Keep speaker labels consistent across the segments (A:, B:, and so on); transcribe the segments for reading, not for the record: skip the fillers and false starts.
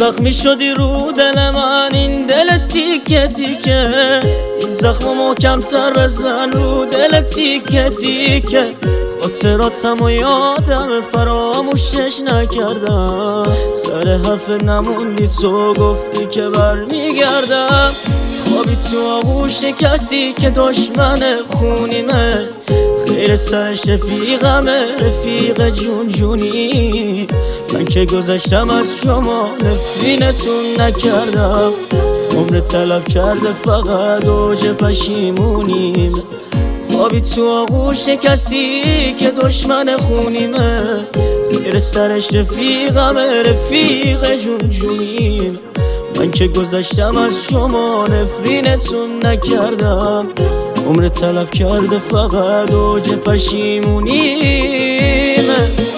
A: زخمی شدی رو دل من، این دل تیکه تیکه، این زخم محکم تر بزن رو دل تیکه تیکه. خاطراتم و یادم فراموشش نکردم، سر حرف نموندی تو گفتی که برمیگردم. خوابی تو آغوش کسی که دشمن خونیمه، خیر سرش رفیقمه، رفیق جون جونی. من که گذشتم از شما نفرینتون نکردم، عمر تلف کرده فقط اوج پشیمونیم. خوابی تو آغوش کسی که دشمن خونیمه، خیر سرش رفیقمه، رفیق جون جونیم. من که گذشتم از شما نفرینتون نکردم، عمر تلف کرده فقط اوج پشیمونیم.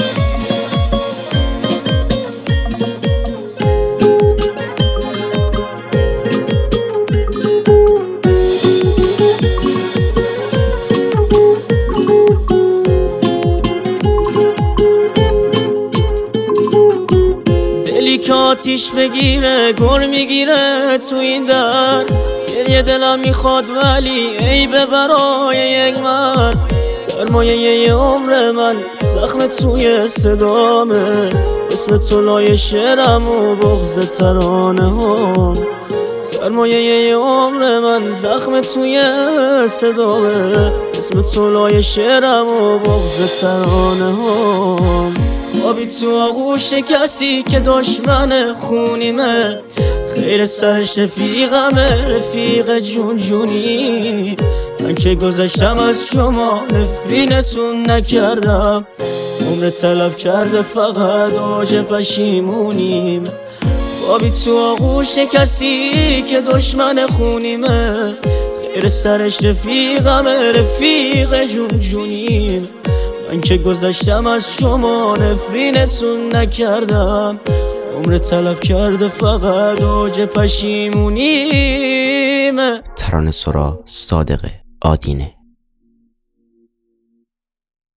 A: دلی که آتیش بگیره گر میگیره تو این در، گریه دلم میخواد ولی عیبه برای یک مرد. سرمایه عمر من زخم توی صدامه، اسم تو لای شعرم و بغض ترانه هم. سرمایه عمر من زخم توی صدامه، اسم تو لای شعرم و بغض ترانه هم. خوابی تو آغوش کسی که دشمن خونیمه، خیر سرش رفیقمه، رفیق جون جونی. من که گذشتم از شما نفرینتون نکردم، عمر تلف کرده فقط اوج پشیمونیم. خوابی تو آغوش کسی که دشمن خونیمه، خیر سرش رفیقمه، رفیق جون جونیم. من که گذشتم از شما نفرینتون نکردم، عمر تلف کرده فقط اوج پشیمونیم.
B: ترانه سرا صادق آدینه.